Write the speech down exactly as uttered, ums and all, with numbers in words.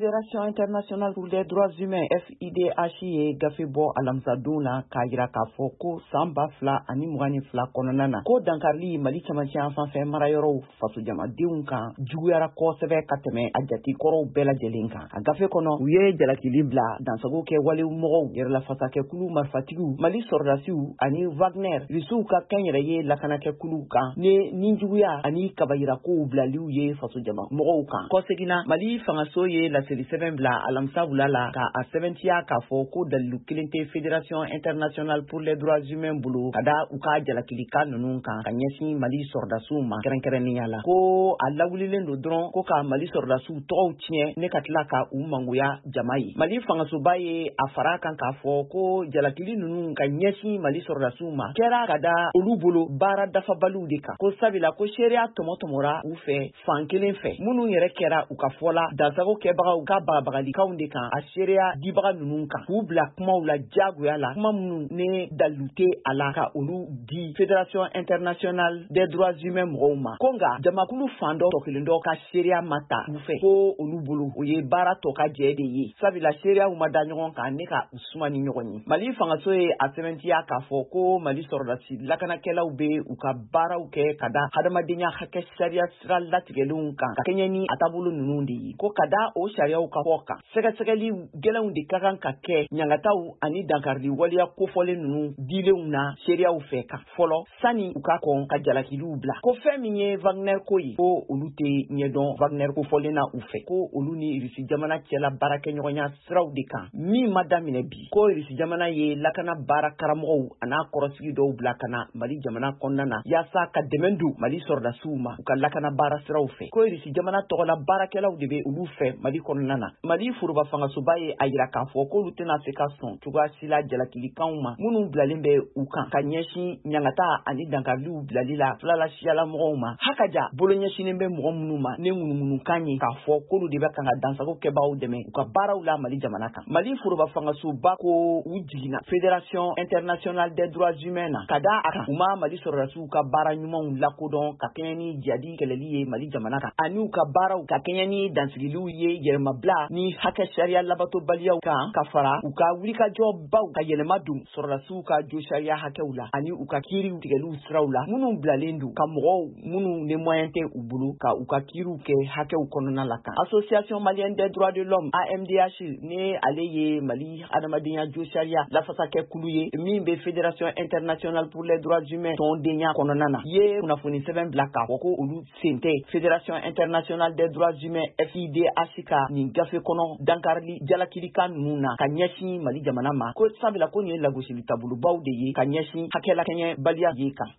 Fédération internationale pour les droits humains F I D H ye gafe bɔ alamisadon la k'a jira k'a fɔ ko san ba fila ani mugan ni fila kɔnɔna na ko dankarili Mali cɛmancɛ fanfɛ marayɔrɔw fasojamadenw kan juguyara kosɛbɛ ka tɛmɛ a jatikɔrɔw bɛɛ lajɛlen kan. A gafe kɔnɔ u ye jalakili bila dansago kɛ walew mɔgɔw yɛrɛlafasakɛkulu marifatigiw Mali sɔrɔdasiw ani Wagner risiw ka kɛnyɛrɛ ye lakanakɛkuluw kan ne ni juguya ani kabayirakow bilaliw ye fasojama mɔgɔw kan. Kɔseginna Mali fangaso ye laseli sɛbɛn bila alamisa wula la ka a sɛbɛntiya k'a fɔ ko dalilu kelen tɛ Fédération internationale pour les droits humains bolo ka da u ka jalakilika ninnu kan ka ɲɛsin Mali sɔrɔdasiw ma kɛrɛnkɛrɛnnenya la ko a lawulilen don dɔrɔn ko ka Mali sɔrɔdasiw tɔgɔw tiɲɛ ne ka tila ka u mangoya jama ye. Mali fangasoba ye a fara kan k'a fɔ ko jalakili ninnu ka ɲɛsin Mali sɔrɔdasiw ma kɛra ka da olu bolo baara dafabaliw de kan ko sabila ko seereya tɔmɔtɔmɔra u fɛ fan kelen fɛ minnu yɛrɛ kɛra u ka fɔla dansago kɛbagaw ka bagabagalikaw de kan a seereya dibaga ninnu kan k'u bila kumaw la jagoya la kuma minnu ne dalilu tɛ a la ka olu di Fédération internationale des droits humains mɔgɔw ma ko nka jamakulu fan dɔ tɔ kelen dɔ ka seereya ma ta u fɛ ko olu bolo o ye baara tɔ ka jɛ de ye sabila seereyaw ma da ɲɔgɔn kan ne ka suma ni ɲɔgɔn ye. Mali fangaso ye a sɛbɛntiya k'a fɔ ko Mali sɔrɔdasi lakanakɛlaw bɛ u ka baaraw kɛ ka da hadamadenya hakɛ sariya sira latigɛlenw kan ka kɛɲɛ ni a taabolo ninnu de ye ko ka da o sariyaw ka fɔ kan sɛgɛsɛgɛli gɛlɛnw de ka kan ka kɛ ɲangataw ani dankarili waleya kofɔlen ninnu dilenw na seereyaw fɛ kan fɔlɔ sani u ka kɔn ka jalakiliw bila ko fɛn min ye Wagner ko ye ko olu tɛ ɲɛdɔn Wagner kofɔlen na u fɛ ko olu ni Irisi jamana cɛla baarakɛɲɔgɔnya siraw de kan min ma daminɛ bi ko Irisi jamana ye lakana baara karamɔgɔw a n'a kɔrɔsigi dɔw bila ka na Mali jamana kɔnɔna na yaasa ka dɛmɛ don Mali sɔrɔdasiw ma u ka lakana baara siraw fɛ ko Irisi jamana tɔgɔla baarakɛlaw de bɛ olu fɛ Mali kɔnɔna na. Mali foroba fangasoba ye a yira k'a fɔ k'olu tɛna se ka sɔn cogoya si la jalakilikanw ma minnu bilalen bɛ u kan ka ɲɛsin ɲangata ani dankariliw bilali la filala siyala mɔgɔw ma hakaja bolo ɲɛsinen bɛ mɔgɔ minnu ma ne ŋunuŋunukan ye k'a fɔ k'olu de bɛ kan ka dansago kɛbagaw dɛmɛ u ka baaraw la Mali jamana kan. Mali foroba fangasoba ko u jiginna Fédération internationale des droits humains na ka da a kan u ma Mali sɔrɔdasiw ka baara ɲumanw lakodɔn ka kɛɲɛ ni jadi kɛlɛli ye Mali jamana kan ani u ka baaraw ka kɛɲɛ ni dansigiliw ye yɛrɛmabila ni hakɛ sariya labatobaliyaw kan ka fara u ka wulikajɔbaw ka yɛlɛma don sɔrɔdasiw ka jo sariya hakɛw la ani u ka kiiriw tigɛliw siraw la minnu bilalen don ka mɔgɔw minnu ne moyen tɛ u bolo ka u ka kiiriw kɛ hakɛw kɔnɔna la kan. Association malienne des droits de l'homme A M D H ne ale ye Mali adamadenya jo sariya lafasakɛkulu ye min bɛ Fédération internationale pour les droits humains tɔndenya kɔnɔna na ye kunnafoni sɛbɛn bila k'a fɔ ko olu sen tɛ Fédération internationale des droits humains F I D H ka nin gafe kɔnɔ dankarili jalakilika ninnu na ka ɲɛsin Mali jamana ma ko sabula ko nin ye lagosili taabolobaw de ye ka ɲɛsin hakɛlakɛɲɛ baliya ye kan.